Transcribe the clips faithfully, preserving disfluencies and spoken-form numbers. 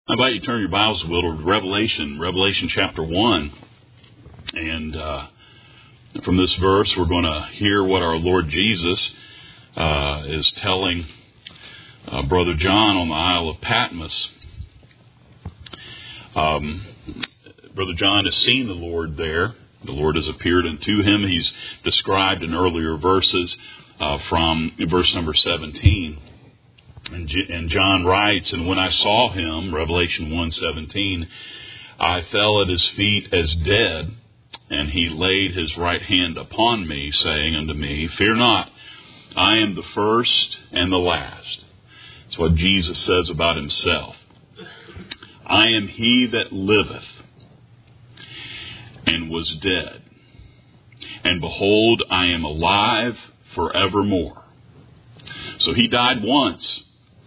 I invite you to turn your Bibles a little to Revelation, Revelation chapter one. And uh, from this verse, we're going to hear what our Lord Jesus uh, is telling uh, Brother John on the Isle of Patmos. Um, Brother John has seen the Lord there. The Lord has appeared unto him. He's described in earlier verses uh, from verse number seventeen. And John writes, "And when I saw him," Revelation one seventeen, "I fell at his feet as dead, and he laid his right hand upon me, saying unto me, Fear not, I am the first and the last." That's what Jesus says about himself. "I am he that liveth and was dead. And behold, I am alive forevermore." So he died once.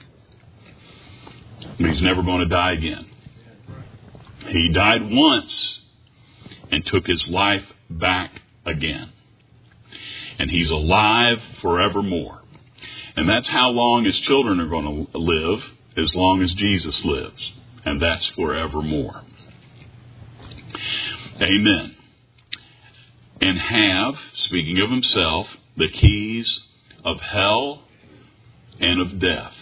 But he's never going to die again. He died once and took his life back again. And he's alive forevermore. And that's how long his children are going to live, as long as Jesus lives. And that's forevermore. Amen. And have, speaking of himself, the keys of hell and of death.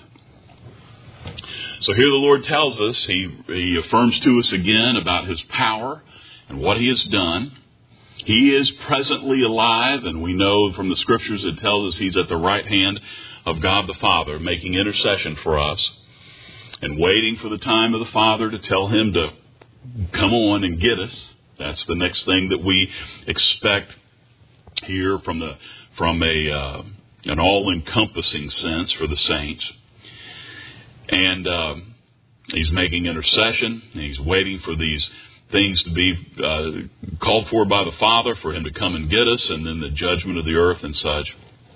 So here the Lord tells us, he, he affirms to us again about his power and what he has done. He is presently alive, and we know from the Scriptures it tells us he's at the right hand of God the Father, making intercession for us and waiting for the time of the Father to tell him to come on and get us. That's the next thing that we expect here from the from a uh, an all-encompassing sense for the saints. And uh, he's making intercession, and he's waiting for these things to be uh, called for by the Father, for him to come and get us, and then the judgment of the earth and such.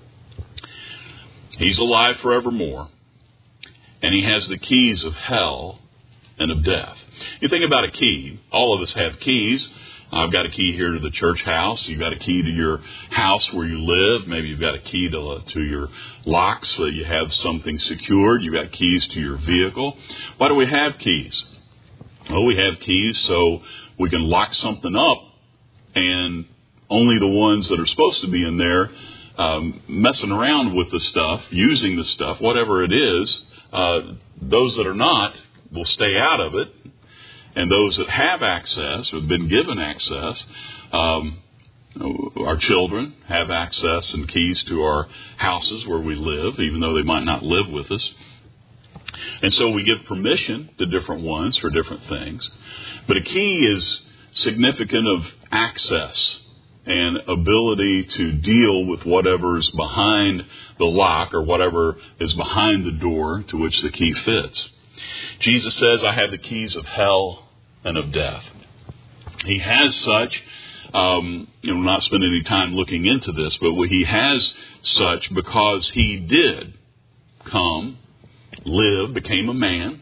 He's alive forevermore, and he has the keys of hell and of death. You think about a key. All of us have keys. I've got a key here to the church house. You've got a key to your house where you live. Maybe you've got a key to, to your lock so that you have something secured. You've got keys to your vehicle. Why do we have keys? Well, we have keys so we can lock something up, and only the ones that are supposed to be in there um, messing around with the stuff, using the stuff, whatever it is, uh, those that are not will stay out of it. And those that have access, or have been given access, um, our children have access and keys to our houses where we live, even though they might not live with us. And so we give permission to different ones for different things. But a key is significant of access and ability to deal with whatever is behind the lock or whatever is behind the door to which the key fits. Jesus says, "I have the keys of hell and of death." He has such, um, you know, not spend any time looking into this, but he has such because he did come, live, became a man,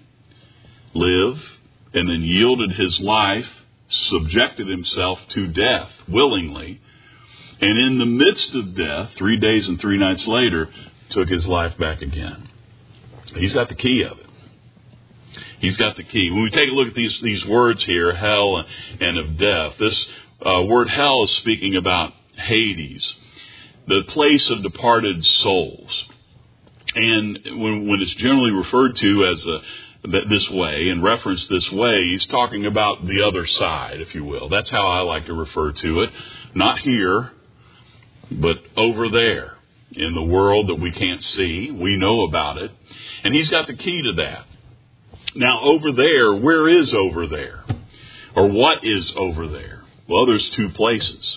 live, and then yielded his life, subjected himself to death willingly, and in the midst of death, three days and three nights later, took his life back again. He's got the key of it. He's got the key. When we take a look at these, these words here, hell and of death, this uh, word hell is speaking about Hades, the place of departed souls. And when, when it's generally referred to as a, this way and referenced this way, he's talking about the other side, if you will. That's how I like to refer to it. Not here, but over there in the world that we can't see. We know about it. And he's got the key to that. Now, over there, where is over there? Or what is over there? Well, there's two places.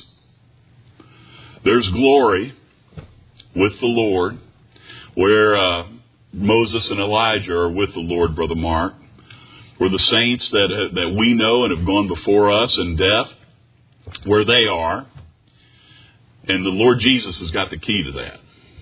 There's glory with the Lord, where uh, Moses and Elijah are with the Lord, Brother Mark, where the saints that that we know and have gone before us in death, where they are. And the Lord Jesus has got the key to that.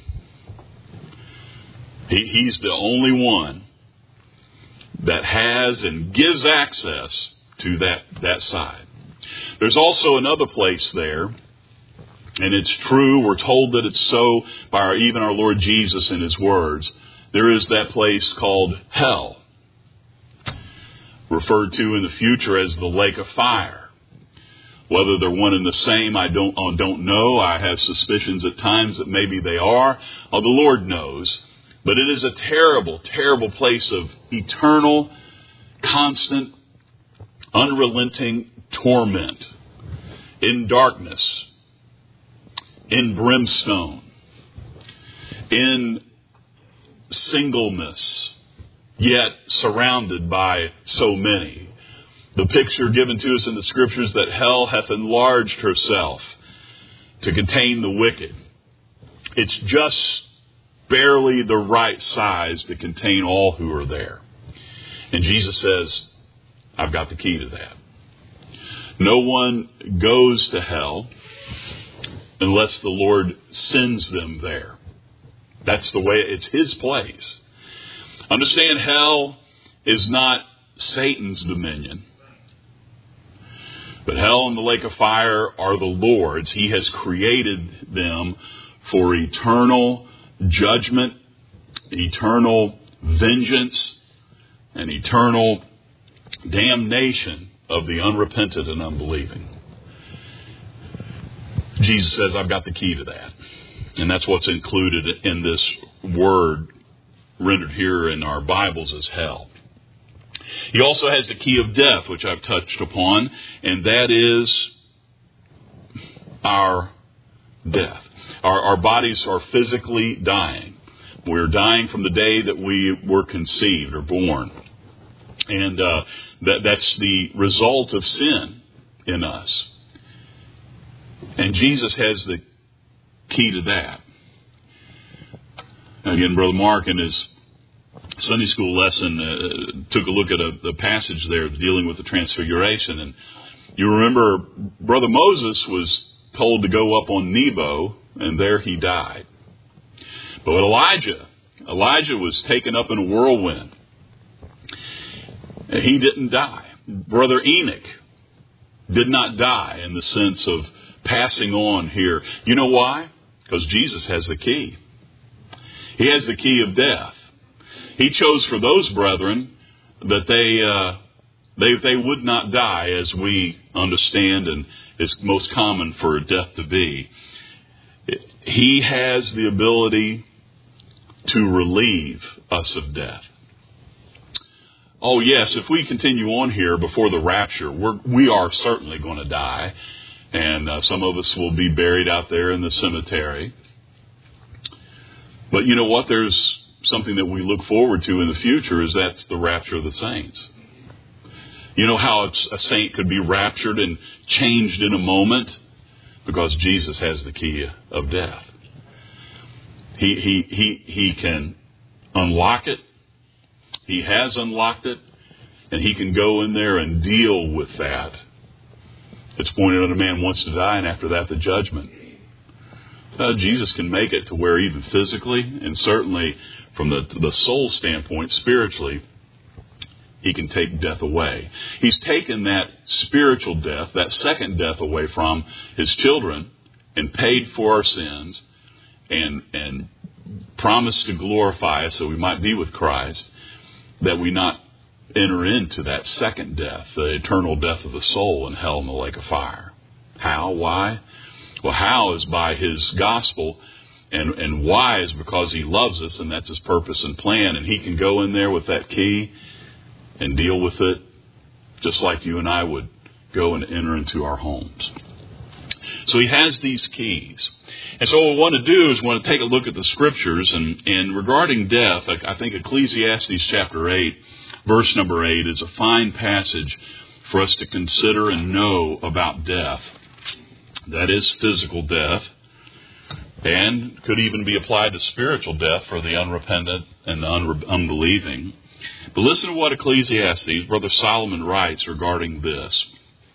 He, he's the only one that has and gives access to that, that side. There's also another place there, and it's true, we're told that it's so by our, even our Lord Jesus in his words. There is that place called hell. referred to in the future as the lake of fire. Whether they're one and the same, I don't, I don't know. I have suspicions at times that maybe they are. Oh, the Lord knows. But it is a terrible, terrible place of eternal, constant, unrelenting torment, in darkness, in brimstone, in singleness, yet surrounded by so many. The picture given to us in the Scriptures that hell hath enlarged herself to contain the wicked. It's just barely the right size to contain all who are there. And Jesus says, I've got the key to that. No one goes to hell unless the Lord sends them there. That's the way, it's His place. Understand, hell is not Satan's dominion. But hell and the lake of fire are the Lord's. He has created them for eternal judgment, eternal vengeance, and eternal damnation of the unrepentant and unbelieving. Jesus says, I've got the key to that. And that's what's included in this word rendered here in our Bibles as hell. He also has the key of death, which I've touched upon, and that is our death. Our, our bodies are physically dying. We're dying from the day that we were conceived or born. And uh, that, that's the result of sin in us. And Jesus has the key to that. Again, Brother Mark in his Sunday school lesson uh, took a look at a, the passage there dealing with the transfiguration. And you remember Brother Moses was told to go up on Nebo, and there he died. But Elijah, Elijah was taken up in a whirlwind. And he didn't die. Brother Enoch did not die in the sense of passing on here. You know why? Because Jesus has the key. He has the key of death. He chose for those brethren that they uh, they they would not die as we understand and is most common for death to be. He has the ability to relieve us of death. Oh yes, if we continue on here before the rapture, we're, we are certainly going to die. And uh, some of us will be buried out there in the cemetery. But you know what? There's something that we look forward to in the future, is that's the rapture of the saints. You know how a saint could be raptured and changed in a moment? Because Jesus has the key of death. He, he, he, he can unlock it. He has unlocked it. And he can go in there and deal with that. It's pointed out a man wants to die, and after that, the judgment. Uh, Jesus can make it to where even physically, and certainly from the, the soul standpoint, spiritually, he can take death away. He's taken that spiritual death, that second death, away from his children and paid for our sins and, and promised to glorify us so we might be with Christ, that we not enter into that second death, the eternal death of the soul in hell and the lake of fire. How? Why? Well, how is by his gospel, and, and why is because he loves us, and that's his purpose and plan, and he can go in there with that key and deal with it just like you and I would go and enter into our homes. So he has these keys. And so what we want to do is we want to take a look at the Scriptures, and, and regarding death, I think Ecclesiastes chapter eight, verse number eight is a fine passage for us to consider and know about death. That is physical death, and could even be applied to spiritual death for the unrepentant and the unre- unbelieving. But listen to what Ecclesiastes, Brother Solomon, writes regarding this.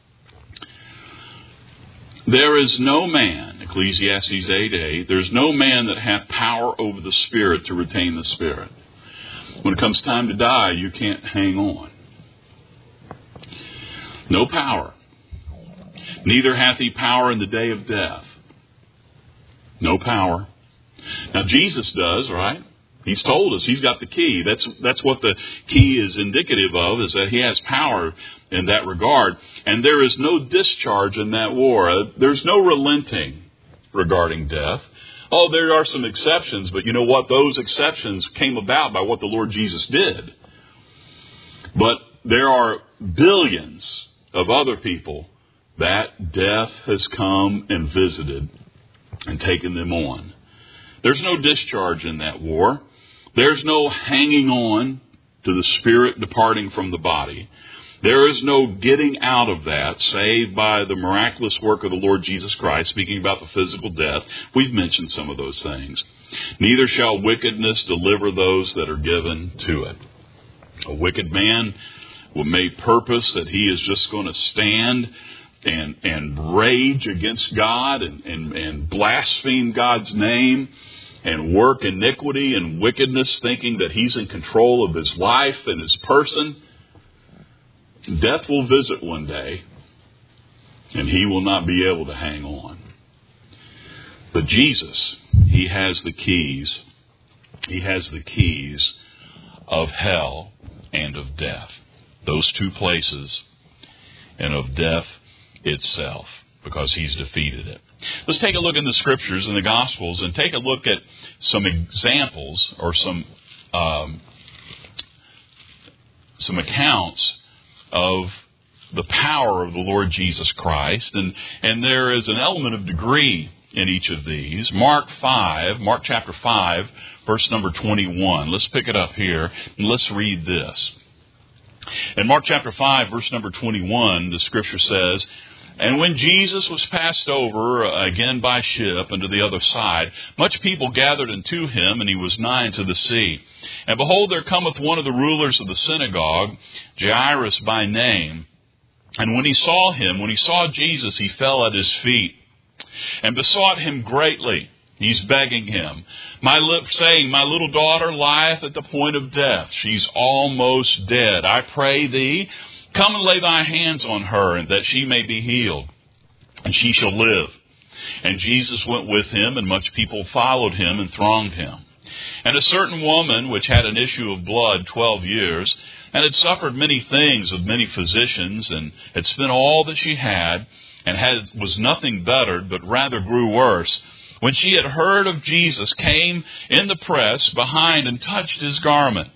There is no man, Ecclesiastes eight eight, there's no man that hath power over the Spirit to retain the Spirit. When it comes time to die, you can't hang on. No power. Neither hath he power in the day of death. No power. Now Jesus does, right? He's told us he's got the key. That's that's what the key is indicative of, is that he has power in that regard. And there is no discharge in that war. Uh, there's no relenting regarding death. Oh, there are some exceptions, but you know what? Those exceptions came about by what the Lord Jesus did. But there are billions of other people that death has come and visited and taken them on. There's no discharge in that war. There's no hanging on to the spirit departing from the body. There is no getting out of that save by the miraculous work of the Lord Jesus Christ. Speaking about the physical death, we've mentioned some of those things. Neither shall wickedness deliver those that are given to it. A wicked man may purpose that he is just going to stand and and rage against God and, and, and blaspheme God's name and work iniquity and wickedness, thinking that he's in control of his life and his person. Death will visit one day, and he will not be able to hang on. But Jesus, he has the keys. He has the keys of hell and of death. Those two places, and of death itself, because he's defeated it. Let's take a look in the Scriptures and the Gospels and take a look at some examples or some um, some accounts of the power of the Lord Jesus Christ. And, and there is an element of degree in each of these. Mark five, Mark chapter five, verse number twenty-one. Let's pick it up here and let's read this. In Mark chapter five, verse number twenty-one, the Scripture says, "And when Jesus was passed over again by ship unto the other side, much people gathered unto him, and he was nigh unto the sea. And behold, there cometh one of the rulers of the synagogue, Jairus by name. And when he saw him, when he saw Jesus, he fell at his feet, and besought him greatly." He's begging him, my lip, saying, "My little daughter lieth at the point of death. She's almost dead. I pray thee, come and lay thy hands on her, and that she may be healed, and she shall live." And Jesus went with him, and much people followed him and thronged him. And a certain woman, which had an issue of blood twelve years, and had suffered many things of many physicians, and had spent all that she had, and had was nothing bettered, but rather grew worse, when she had heard of Jesus, came in the press behind and touched his garment.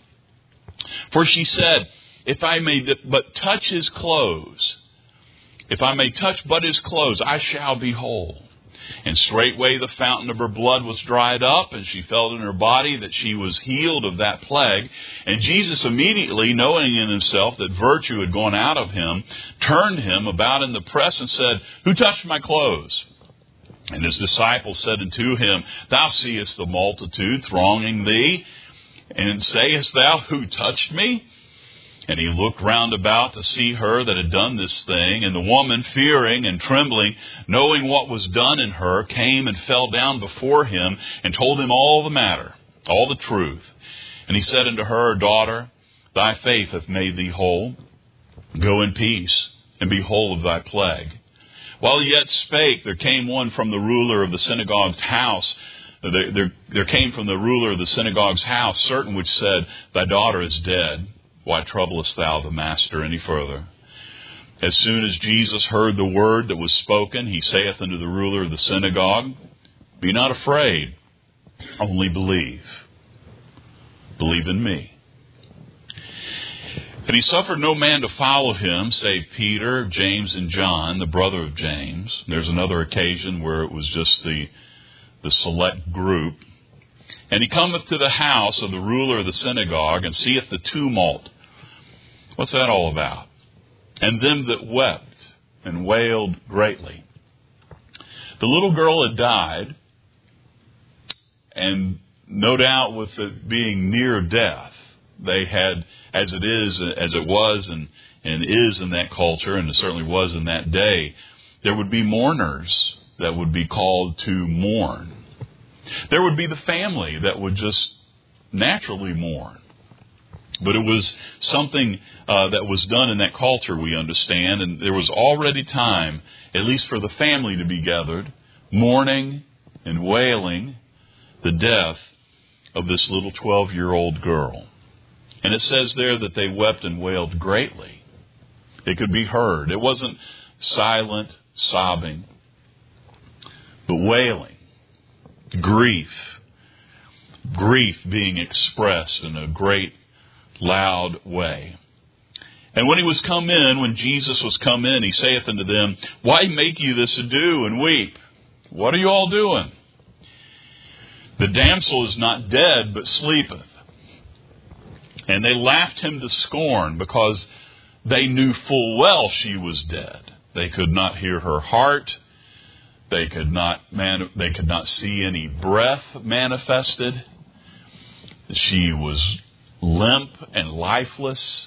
For she said, "If I may but touch his clothes, if I may touch but his clothes, I shall be whole." And straightway the fountain of her blood was dried up, and she felt in her body that she was healed of that plague. And Jesus, immediately knowing in himself that virtue had gone out of him, turned him about in the press and said, "Who touched my clothes?" And his disciples said unto him, "Thou seest the multitude thronging thee, and sayest thou, Who touched me?" And he looked round about to see her that had done this thing. And the woman, fearing and trembling, knowing what was done in her, came and fell down before him, and told him all the matter, all the truth. And he said unto her, "Daughter, thy faith hath made thee whole. Go in peace, and be whole of thy plague." While he yet spake, there came one from the ruler of the synagogue's house. There, there, there came from the ruler of the synagogue's house certain which said, "Thy daughter is dead. Why troublest thou the master any further?" As soon as Jesus heard the word that was spoken, he saith unto the ruler of the synagogue, "Be not afraid, only believe. Believe in me." And he suffered no man to follow him, save Peter, James, and John, the brother of James. There's another occasion where it was just the, the select group. And he cometh to the house of the ruler of the synagogue, and seeth the tumult. What's that all about? And them that wept and wailed greatly. The little girl had died, and no doubt with it being near death, they had, as it is, as it was and, and is in that culture, and it certainly was in that day, there would be mourners that would be called to mourn. There would be the family that would just naturally mourn. But it was something uh, that was done in that culture, we understand, and there was already time, at least for the family to be gathered, mourning and wailing the death of this little twelve-year-old girl. And it says there that they wept and wailed greatly. It could be heard. It wasn't silent sobbing, but wailing, grief, grief being expressed in a great loud way. And when he was come in, when Jesus was come in, he saith unto them, Why make you this ado and weep? What are you all doing? The damsel is not dead, but sleepeth. And they laughed him to scorn, because they knew full well she was dead. They could not hear her heart. They could not man, they could not see any breath manifested. She was limp and lifeless.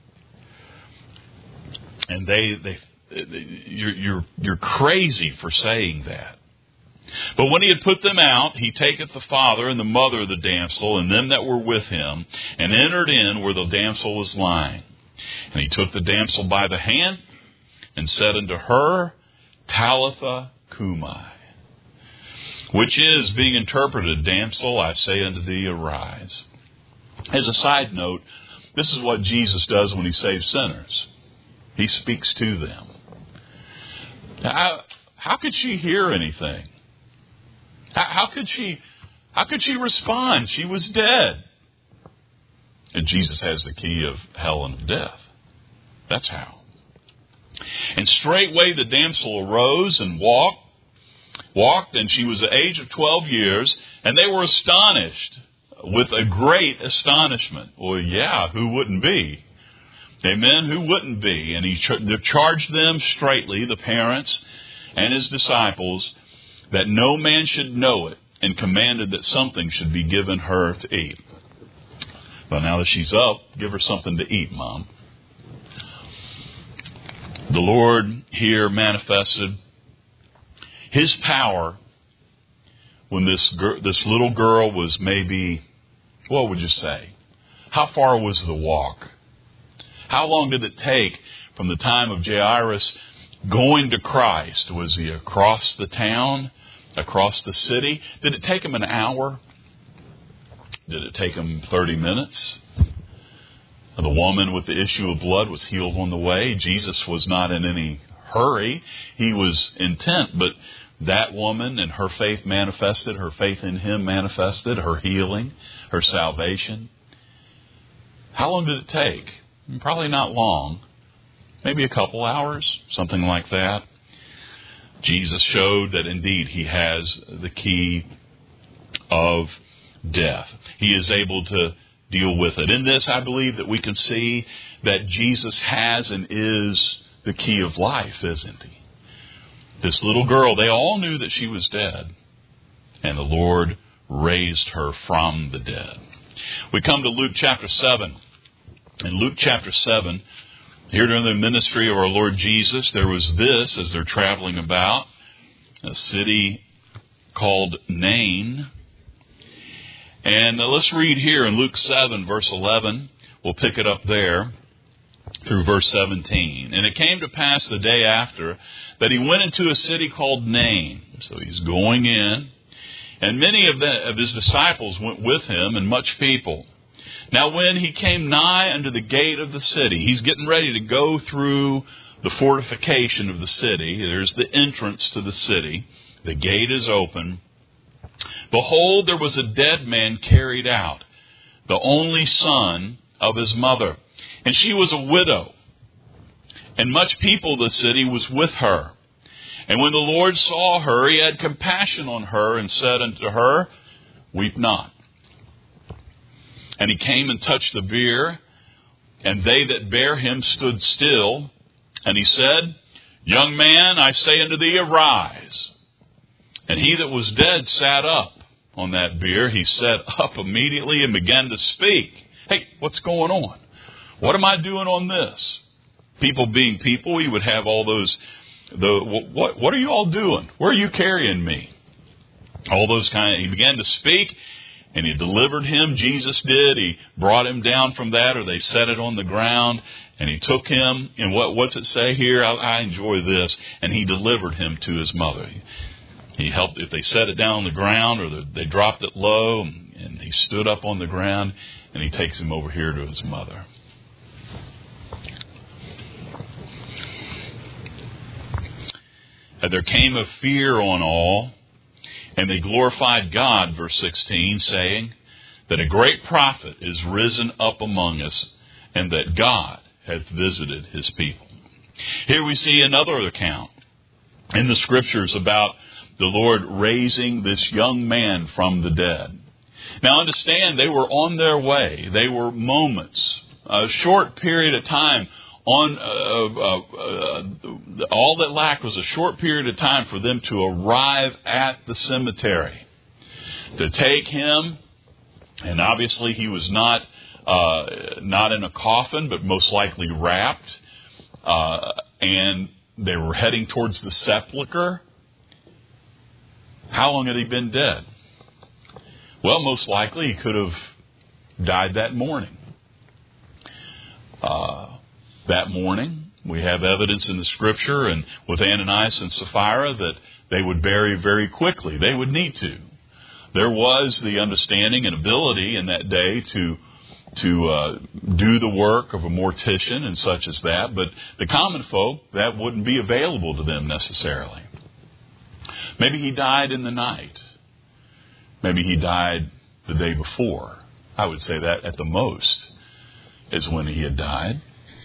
And they, they, you're, you're, you're crazy for saying that. But when he had put them out, he taketh the father and the mother of the damsel and them that were with him, and entered in where the damsel was lying. And he took the damsel by the hand, and said unto her, Talitha cumi, which is, being interpreted, Damsel, I say unto thee, arise. As a side note, this is what Jesus does when he saves sinners. He speaks to them. How, how could she hear anything? How, how could she, how could she respond? She was dead. And Jesus has the key of hell and of death. That's how. And straightway the damsel arose and walked, walked, and she was the age of twelve years, and they were astonished with a great astonishment. Well, yeah, who wouldn't be? Amen, who wouldn't be? And he charged them straitly, the parents and his disciples, that no man should know it, and commanded that something should be given her to eat. Well, now that she's up, give her something to eat, Mom. The Lord here manifested his power when this gir- this little girl was maybe, what would you say? How far was the walk? How long did it take from the time of Jairus going to Christ? Was he across the town, across the city? Did it take him an hour? Did it take him thirty minutes? The woman with the issue of blood was healed on the way. Jesus was not in any hurry. He was intent, but that woman and her faith manifested, her faith in him manifested, her healing, her salvation. How long did it take? Probably not long. Maybe a couple hours, something like that. Jesus showed that indeed he has the key of death. He is able to deal with it. In this, I believe that we can see that Jesus has and is the key of life, isn't he? This little girl, they all knew that she was dead, and the Lord raised her from the dead. We come to Luke chapter seven. In Luke chapter seven, here during the ministry of our Lord Jesus, there was this as they're traveling about, a city called Nain. And let's read here in Luke seven, verse eleven. We'll pick it up there through verse seventeen. And it came to pass the day after that he went into a city called Nain. So he's going in. And many of, the, of his disciples went with him, and much people. Now when he came nigh unto the gate of the city, he's getting ready to go through the fortification of the city. There's the entrance to the city. The gate is open. Behold, there was a dead man carried out, the only son of his mother. And she was a widow. And much people of the city was with her. And when the Lord saw her, he had compassion on her, and said unto her, Weep not. And he came and touched the bier, and they that bare him stood still. And he said, Young man, I say unto thee, arise. And he that was dead sat up on that bier. He sat up immediately and began to speak. Hey, what's going on? What am I doing on this? People being people, he would have all those, the what what are you all doing? Where are you carrying me? All those kind of, he began to speak, and he delivered him. Jesus did. He brought him down from that, or they set it on the ground, and he took him. And what what's it say here? I, I enjoy this. And he delivered him to his mother. He helped if they set it down on the ground or the, they dropped it low, and, and he stood up on the ground, and he takes him over here to his mother. And there came a fear on all, and they glorified God, verse sixteen, saying that a great prophet is risen up among us, and that God hath visited his people. Here we see another account in the Scriptures about the Lord raising this young man from the dead. Now understand, they were on their way. They were moments, a short period of time. On uh, uh, uh, all that lacked was a short period of time for them to arrive at the cemetery, to take him. And obviously he was not uh, not in a coffin, but most likely wrapped. Uh, and they were heading towards the sepulcher. How long had he been dead? Well, most likely he could have died that morning. Uh, that morning, we have evidence in the Scripture and with Ananias and Sapphira that they would bury very quickly. They would need to. There was the understanding and ability in that day to to uh, do the work of a mortician and such as that, but the common folk, that wouldn't be available to them necessarily. Maybe he died in the night. Maybe he died the day before. I would say that at the most is when he had died.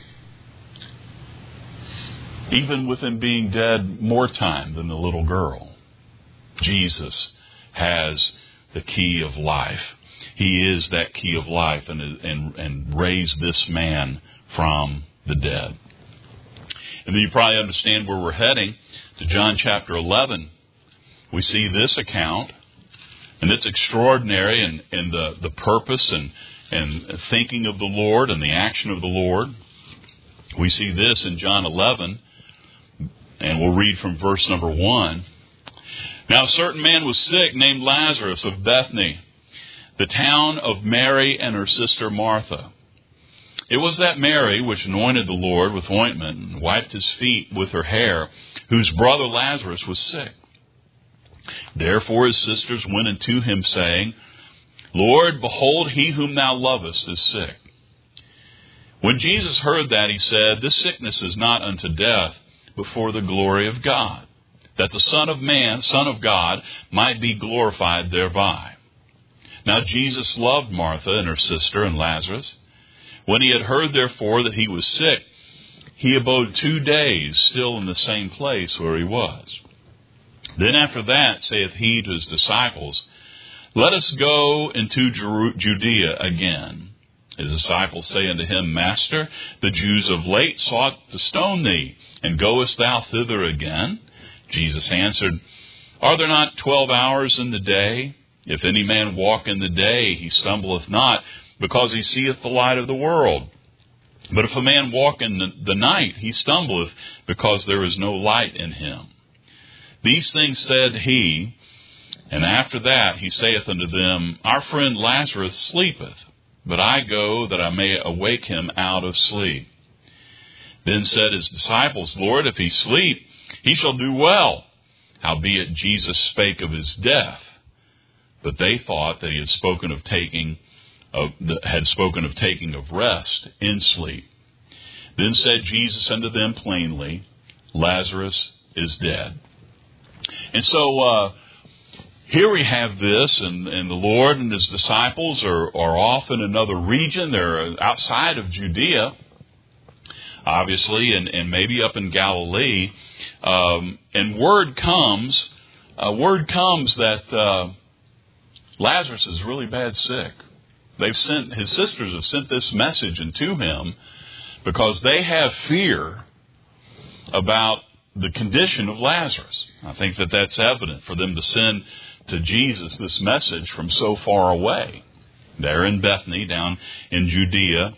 Even with him being dead more time than the little girl, Jesus has the key of life. He is that key of life and, and, and raised this man from the dead. And then you probably understand where we're heading to John chapter eleven. We see this account, and it's extraordinary in, in the, the purpose and, and thinking of the Lord and the action of the Lord. We see this in John eleven, and we'll read from verse number one. Now a certain man was sick, named Lazarus of Bethany, the town of Mary and her sister Martha. It was that Mary which anointed the Lord with ointment and wiped his feet with her hair, whose brother Lazarus was sick. Therefore his sisters went unto him, saying, Lord, behold, he whom thou lovest is sick. When Jesus heard that, he said, This sickness is not unto death, but for the glory of God, that the Son of Man, Son of God, might be glorified thereby. Now Jesus loved Martha and her sister and Lazarus. When he had heard, therefore, that he was sick, he abode two days still in the same place where he was. Then after that saith he to his disciples, Let us go into Judea again. His disciples say unto him, Master, the Jews of late sought to stone thee, and goest thou thither again? Jesus answered, Are there not twelve hours in the day? If any man walk in the day, he stumbleth not, because he seeth the light of the world. But if a man walk in the, the night, he stumbleth, because there is no light in him. These things said he, and after that he saith unto them, Our friend Lazarus sleepeth, but I go that I may awake him out of sleep. Then said his disciples, Lord, if he sleep, he shall do well. Howbeit Jesus spake of his death, but they thought that he had spoken of taking of, had spoken of taking of rest in sleep. Then said Jesus unto them plainly, Lazarus is dead. And so uh, here we have this, and, and the Lord and his disciples are, are off in another region. They're outside of Judea, obviously, and, and maybe up in Galilee. Um, and word comes, uh, word comes that uh, Lazarus is really bad sick. They've sent, his sisters have sent this message into him because they have fear about the condition of Lazarus. I think that that's evident for them to send to Jesus this message from so far away. They're in Bethany, down in Judea.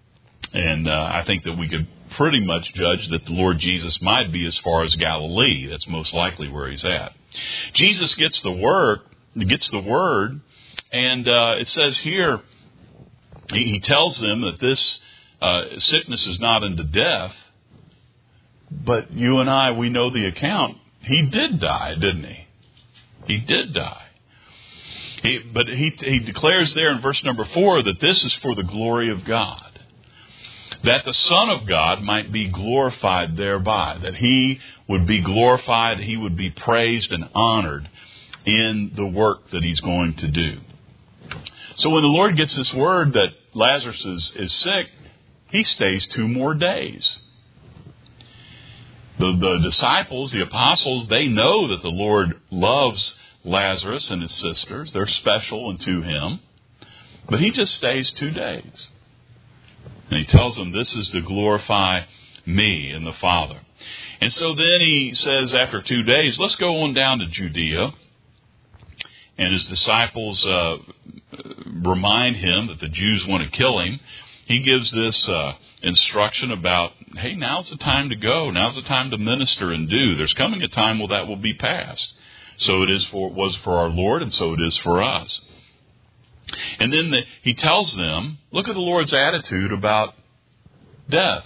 And uh, I think that we could pretty much judge that the Lord Jesus might be as far as Galilee. That's most likely where he's at. Jesus gets the word, gets the word, and uh, it says here, he, he tells them that this uh, sickness is not unto death. But you and I, we know the account. He did die, didn't he? He did die. He, but he, he declares there in verse number four that this is for the glory of God. That the Son of God might be glorified thereby. That He would be glorified, He would be praised and honored in the work that He's going to do. So when the Lord gets this word that Lazarus is, is sick, He stays two more days. The, the disciples, the apostles, they know that the Lord loves Lazarus and his sisters. They're special unto Him. But He just stays two days. And He tells them, this is to glorify Me and the Father. And so then He says after two days, let's go on down to Judea. And His disciples uh, remind Him that the Jews want to kill Him. He gives this uh, instruction about, hey, now's the time to go. Now's the time to minister and do. There's coming a time where that will be past. So it is for was for our Lord, and so it is for us. And then the, He tells them, look at the Lord's attitude about death.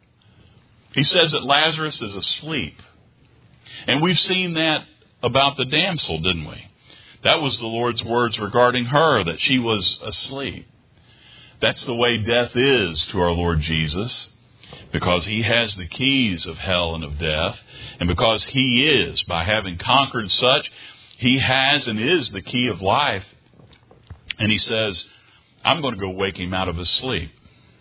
He says that Lazarus is asleep. And we've seen that about the damsel, didn't we? That was the Lord's words regarding her, that she was asleep. That's the way death is to our Lord Jesus, because He has the keys of hell and of death, and because He is, by having conquered such, He has and is the key of life. And He says, I'm going to go wake him out of his sleep.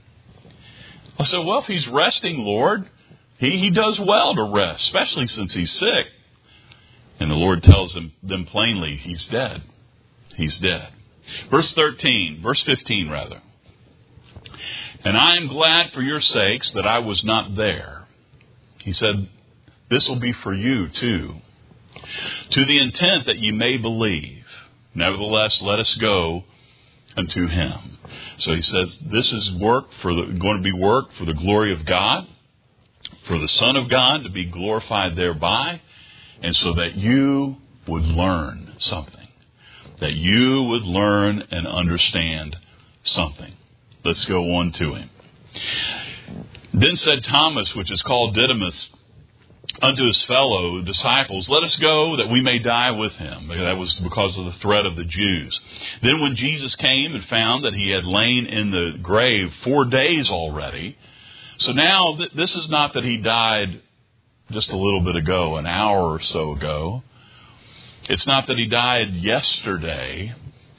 I said, well, if He's resting, Lord, he, he does well to rest, especially since He's sick. And the Lord tells them, them plainly, He's dead. He's dead. Verse thirteen, verse fifteen rather. And I am glad for your sakes that I was not there. He said, this will be for you too, to the intent that ye may believe. Nevertheless, let us go unto Him. So He says, this is work for the, going to be work for the glory of God, for the Son of God to be glorified thereby, and so that you would learn something, that you would learn and understand something. Let's go on to Him. Then said Thomas, which is called Didymus, unto his fellow disciples, let us go that we may die with Him. That was because of the threat of the Jews. Then when Jesus came and found that He had lain in the grave four days already, so now th- this is not that He died just a little bit ago, an hour or so ago. It's not that He died yesterday,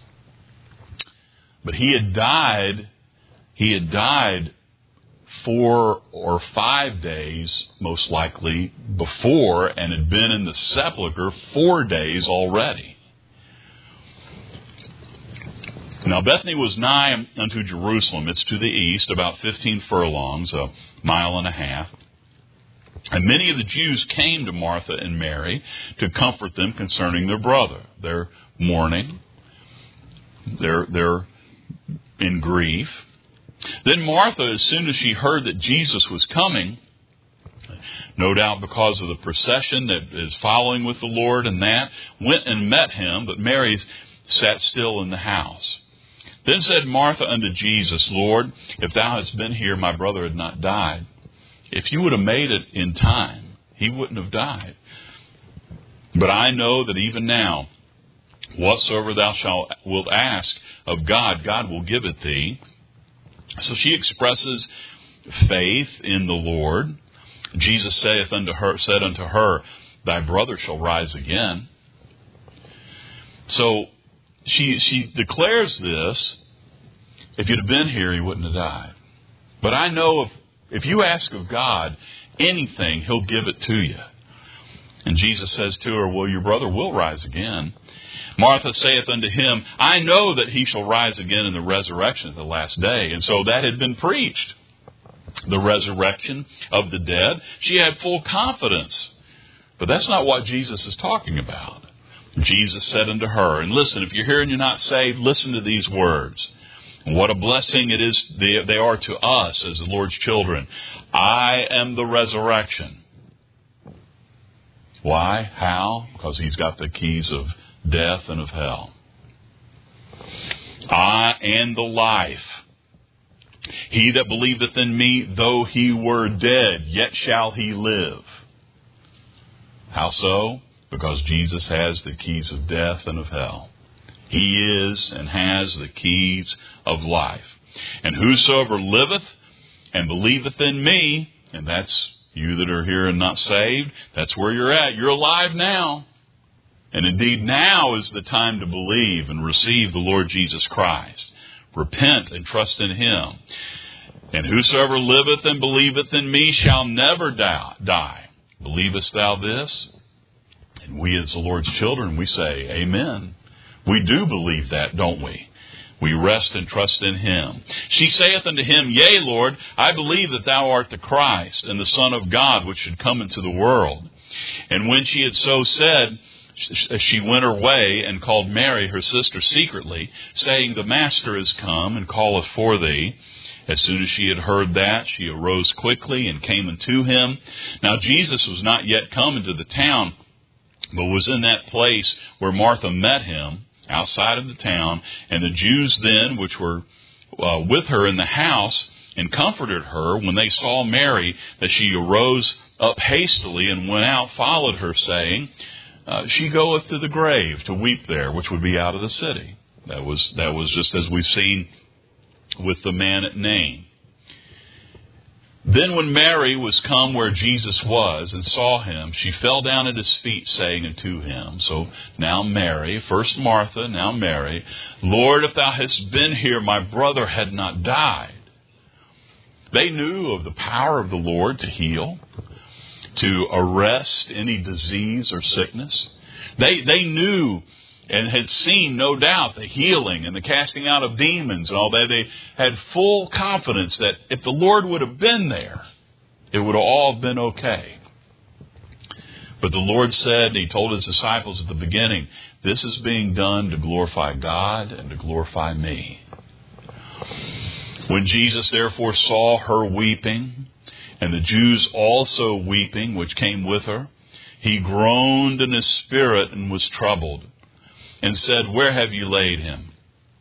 but He had died, He had died four or five days, most likely, before, and had been in the sepulcher four days already. Now Bethany was nigh unto Jerusalem. It's to the east, about fifteen furlongs, a mile and a half. And many of the Jews came to Martha and Mary to comfort them concerning their brother. They're mourning. They're, they're in grief. Then Martha, as soon as she heard that Jesus was coming, no doubt because of the procession that is following with the Lord and that, went and met Him, but Mary sat still in the house. Then said Martha unto Jesus, Lord, if Thou hadst been here, my brother had not died. If You would have made it in time, he wouldn't have died. But I know that even now, whatsoever Thou shalt wilt ask of God, God will give it Thee. So she expresses faith in the Lord. Jesus saith unto her, said unto her, Thy brother shall rise again. So she she declares this. If you'd have been here, he wouldn't have died. But I know if, if you ask of God anything, He'll give it to you. And Jesus says to her, well, your brother will rise again. Martha saith unto Him, I know that he shall rise again in the resurrection at the last day. And so that had been preached. The resurrection of the dead. She had full confidence. But that's not what Jesus is talking about. Jesus said unto her, and listen, if you're here and you're not saved, listen to these words. And what a blessing it is they, they are to us as the Lord's children. I am the resurrection. Why? How? Because He's got the keys of death and of hell. I am the life. He that believeth in Me, though he were dead, yet shall he live. How so? because Jesus has the keys of death and of hell. He is and has the keys of life. And whosoever liveth and believeth in me, and that's you that are here and not saved, that's where you're at. You're alive now. And indeed, now is the time to believe and receive the Lord Jesus Christ. Repent and trust in Him. And whosoever liveth and believeth in me shall never die. Believest thou this? And we as the Lord's children, we say, Amen. We do believe that, don't we? We rest and trust in Him. She saith unto him, Yea, Lord, I believe that thou art the Christ and the Son of God, which should come into the world. And when she had so said, she went her way and called Mary, her sister, secretly, saying, The Master is come and calleth for thee. As soon as she had heard that, she arose quickly and came unto him. Now Jesus was not yet come into the town, but was in that place where Martha met him, outside of the town. And the Jews then, which were uh, with her in the house, and comforted her when they saw Mary, that she arose up hastily and went out, followed her, saying, uh, She goeth to the grave to weep there, which would be out of the city. That was that was just as we've seen with the man at Nain. Then when Mary was come where Jesus was and saw him, she fell down at his feet, saying unto him, so now Mary, first Martha, now Mary, Lord, if thou hadst been here, my brother had not died. They knew of the power of the Lord to heal, to arrest any disease or sickness. They, they knew and had seen, no doubt, the healing and the casting out of demons and all that. They had full confidence that if the Lord would have been there, it would have all been okay. But the Lord said, He told His disciples at the beginning, this is being done to glorify God and to glorify me. When Jesus therefore saw her weeping, and the Jews also weeping, which came with her, He groaned in His spirit and was troubled, and said, Where have you laid him?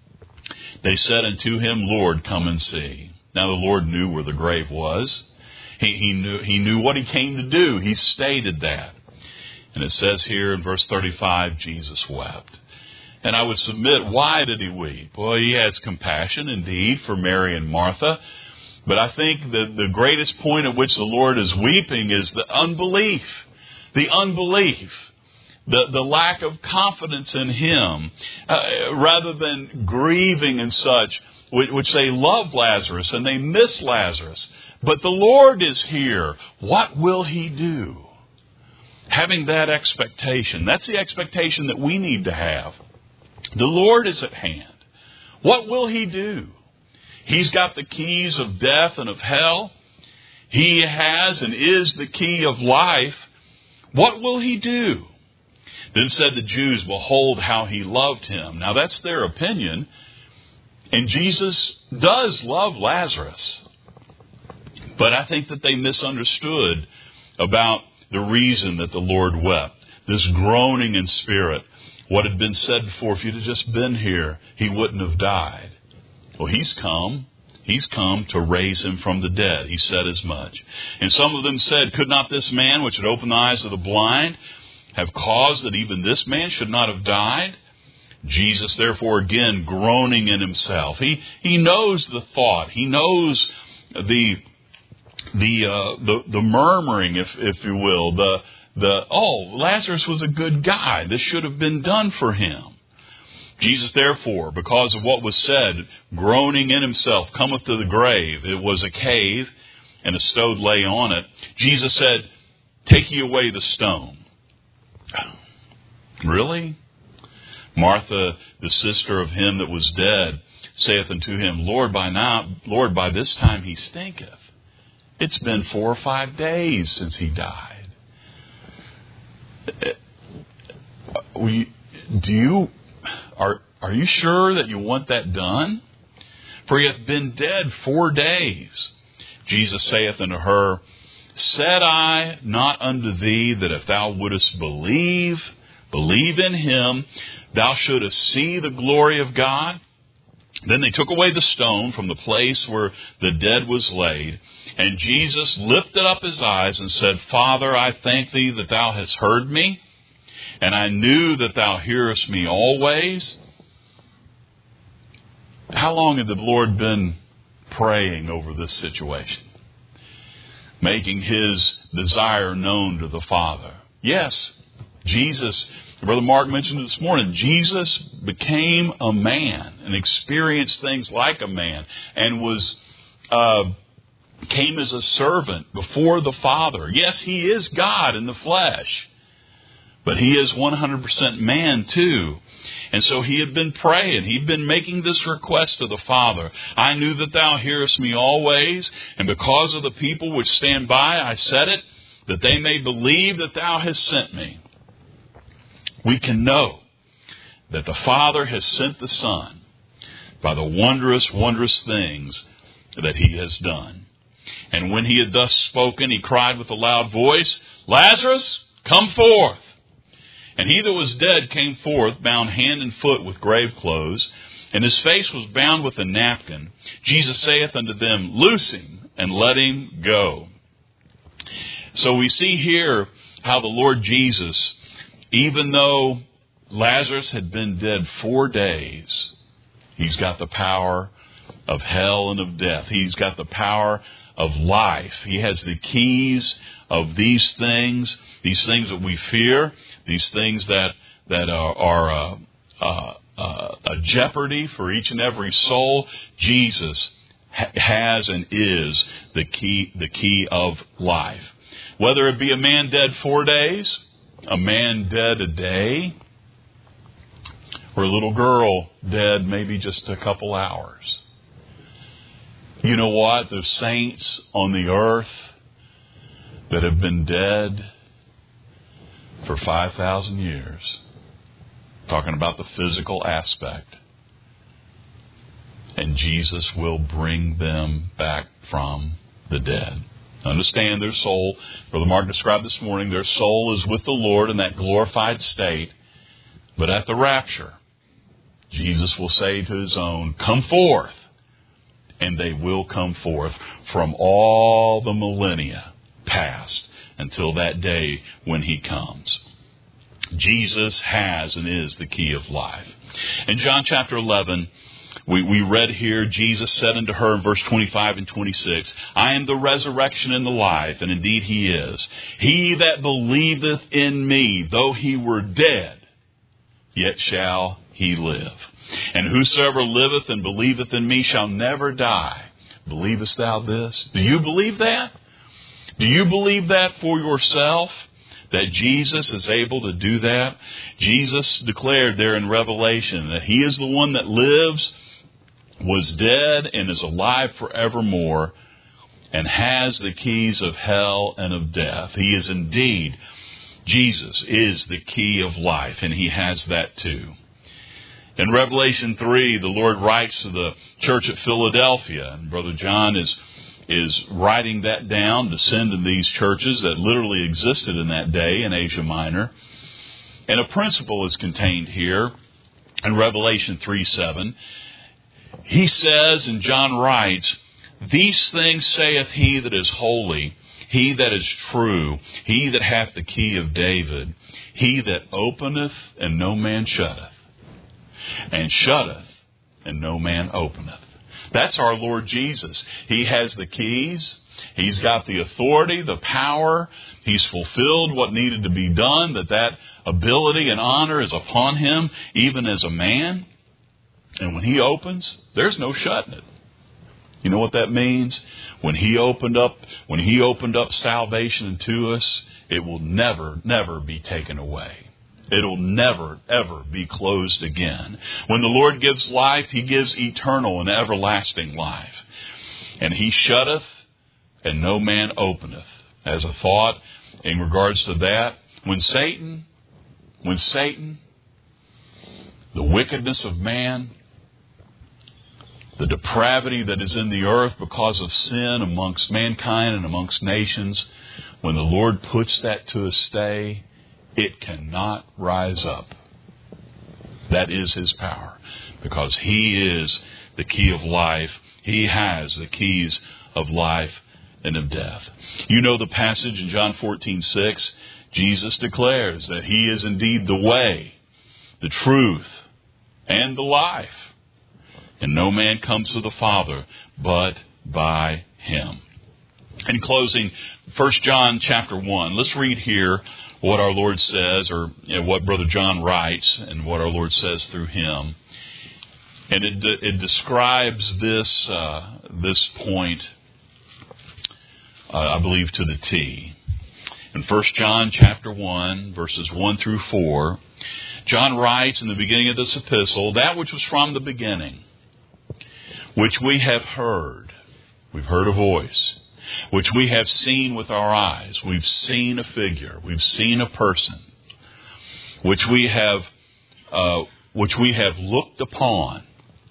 They said unto him, Lord, come and see. Now the Lord knew where the grave was. He, he knew he knew what He came to do. He stated that. And it says here in verse thirty-five, Jesus wept. And I would submit, why did He weep? Well, He has compassion indeed for Mary and Martha. But I think that the greatest point at which the Lord is weeping is the unbelief. The unbelief. The, the lack of confidence in Him, uh, rather than grieving and such, which, which they love Lazarus and they miss Lazarus. But the Lord is here. What will He do? Having that expectation, that's the expectation that we need to have. The Lord is at hand. What will He do? He's got the keys of death and of hell. He has and is the key of life. What will He do? Then said the Jews, Behold how He loved him. Now that's their opinion. And Jesus does love Lazarus. But I think that they misunderstood about the reason that the Lord wept. This groaning in spirit. What had been said before, if you'd have just been here, He wouldn't have died. Well, He's come. He's come to raise him from the dead. He said as much. And some of them said, Could not this man, which had opened the eyes of the blind, have caused that even this man should not have died? Jesus, therefore, again, groaning in Himself. He he knows the thought. He knows the the uh, the, the murmuring, if if you will. The the oh, Lazarus was a good guy. This should have been done for him. Jesus, therefore, because of what was said, groaning in Himself, cometh to the grave. It was a cave, and a stone lay on it. Jesus said, Take ye away the stone. Really? Martha, the sister of him that was dead, saith unto Him, Lord, by now, Lord, by this time he stinketh. It's been four or five days since he died. We, do you are are you sure that you want that done? For he hath been dead four days. Jesus saith unto her, Said I not unto thee that if thou wouldest believe, believe in Him, thou shouldest see the glory of God? Then they took away the stone from the place where the dead was laid. And Jesus lifted up His eyes and said, Father, I thank Thee that Thou hast heard me. And I knew that thou hearest me always. How long had the Lord been praying over this situation? Making his desire known to the Father. Yes, Jesus, Brother Mark mentioned this morning, Jesus became a man and experienced things like a man and was uh, came as a servant before the Father. Yes, he is God in the flesh, but he is one hundred percent man too. And so he had been praying. He'd been making this request to the Father. I knew that thou hearest me always, and because of the people which stand by, I said it, that they may believe that thou hast sent me. We can know that the Father has sent the Son by the wondrous, wondrous things that he has done. And when he had thus spoken, he cried with a loud voice, Lazarus, come forth. And he that was dead came forth, bound hand and foot with grave clothes, and his face was bound with a napkin. Jesus saith unto them, Loose him, and let him go. So we see here how the Lord Jesus, even though Lazarus had been dead four days, he's got the power of hell and of death. He's got the power of life. He has the keys of these things, these things that we fear, these things that that are, are uh, uh, uh, a jeopardy for each and every soul. Jesus ha- has and is the key, the key of life. Whether it be a man dead four days, a man dead a day, or a little girl dead maybe just a couple hours. You know what? The saints on the earth that have been dead for five thousand years, talking about the physical aspect, and Jesus will bring them back from the dead. Understand their soul, Brother Mark described this morning, their soul is with the Lord in that glorified state, but at the rapture, Jesus will say to his own, Come forth. And they will come forth from all the millennia past until that day when he comes. Jesus has and is the key of life. In John chapter eleven, we, we read here, Jesus said unto her in verse twenty-five and twenty-six, I am the resurrection and the life, and indeed he is. He that believeth in me, though he were dead, yet shall he live. And whosoever liveth and believeth in me shall never die. Believest thou this? Do you believe that? Do you believe that for yourself? That Jesus is able to do that? Jesus declared there in Revelation that he is the one that lives, was dead, and is alive forevermore, and has the keys of hell and of death. He is indeed, Jesus is the key of life, and he has that too. In Revelation three, the Lord writes to the church at Philadelphia, and Brother John is is writing that down to send to these churches that literally existed in that day in Asia Minor. And a principle is contained here in Revelation three seven. He says, and John writes, These things saith he that is holy, he that is true, he that hath the key of David, he that openeth and no man shutteth, and shutteth, and no man openeth. That's our Lord Jesus. He has the keys. He's got the authority, the power. He's fulfilled what needed to be done, that that ability and honor is upon him, even as a man. And when he opens, there's no shutting it. You know what that means? When he opened up, when he opened up salvation to us, it will never, never be taken away. It'll never, ever be closed again. When the Lord gives life, he gives eternal and everlasting life. And he shutteth, and no man openeth. As a thought in regards to that, when Satan, when Satan, the wickedness of man, the depravity that is in the earth because of sin amongst mankind and amongst nations, when the Lord puts that to a stay, it cannot rise up. That is his power, because he is the key of life. He has the keys of life and of death. You know the passage in John fourteen six. Jesus declares that He is indeed the way, the truth, and the life. And no man comes to the Father but by Him. In closing, First John chapter one. Let's read here what our Lord says, or you know, what Brother John writes, and what our Lord says through him. And it it describes this uh, this point, uh, I believe, to the T. In First John chapter one, verses one through four, John writes in the beginning of this epistle, that which was from the beginning, which we have heard. We've heard a voice. Which we have seen with our eyes. We've seen a figure. We've seen a person. Which we have, uh, which we have looked upon,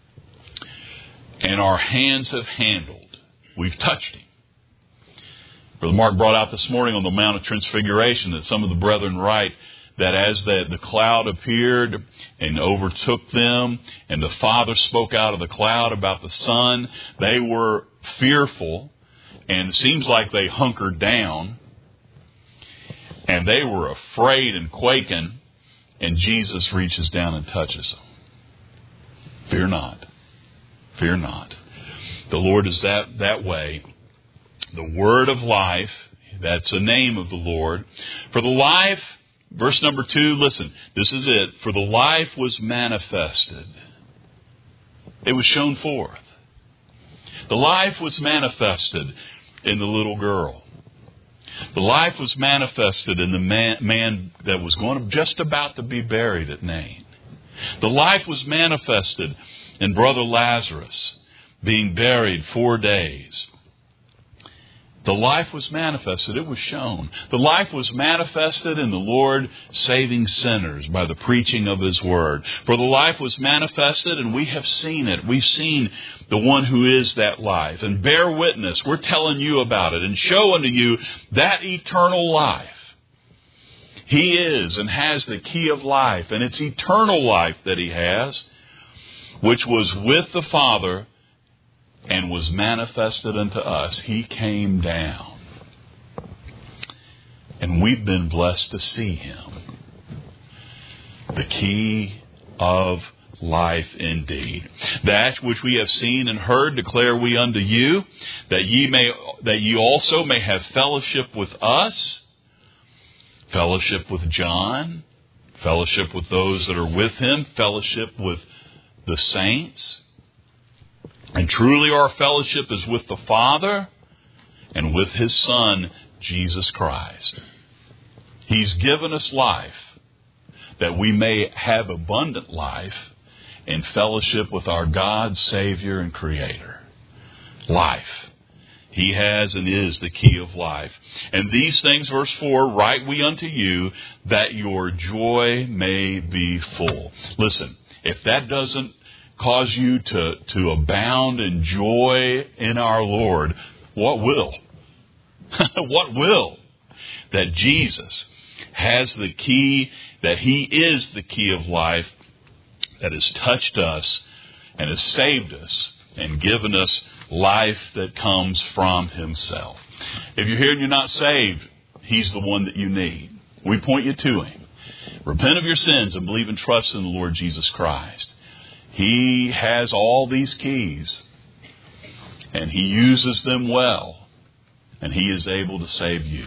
and our hands have handled. We've touched Him. Brother Mark brought out this morning on the Mount of Transfiguration that some of the brethren write that as the, the cloud appeared and overtook them, and the Father spoke out of the cloud about the Son, they were fearful. And it seems like they hunkered down, and they were afraid and quaking, and Jesus reaches down and touches them. Fear not. Fear not. The Lord is that, that way. The Word of life, that's the name of the Lord. For the life, verse number two, listen, this is it. For the life was manifested. It was shown forth. The life was manifested in the little girl. The life was manifested in the man, man that was going to, just about to be buried at Nain. The life was manifested in Brother Lazarus being buried four days. The life was manifested. It was shown. The life was manifested in the Lord saving sinners by the preaching of His Word. For the life was manifested, and we have seen it. We've seen the one who is that life. And bear witness. We're telling you about it and show unto you that eternal life. He is and has the key of life. And it's eternal life that He has, which was with the Father and was manifested unto us. He came down. And we've been blessed to see Him. The key of life indeed. That which we have seen and heard declare we unto you, that ye may that ye also may have fellowship with us, fellowship with John, fellowship with those that are with him, fellowship with the saints. And truly our fellowship is with the Father and with His Son, Jesus Christ. He's given us life that we may have abundant life in fellowship with our God, Savior, and Creator. Life. He has and is the key of life. And these things, verse four, write we unto you that your joy may be full. Listen, if that doesn't cause you to, to abound in joy in our Lord, what will? What will? That Jesus has the key, that He is the key of life that has touched us and has saved us and given us life that comes from Himself. If you're here and you're not saved, He's the one that you need. We point you to Him. Repent of your sins and believe and trust in the Lord Jesus Christ. He has all these keys, and He uses them well, and He is able to save you.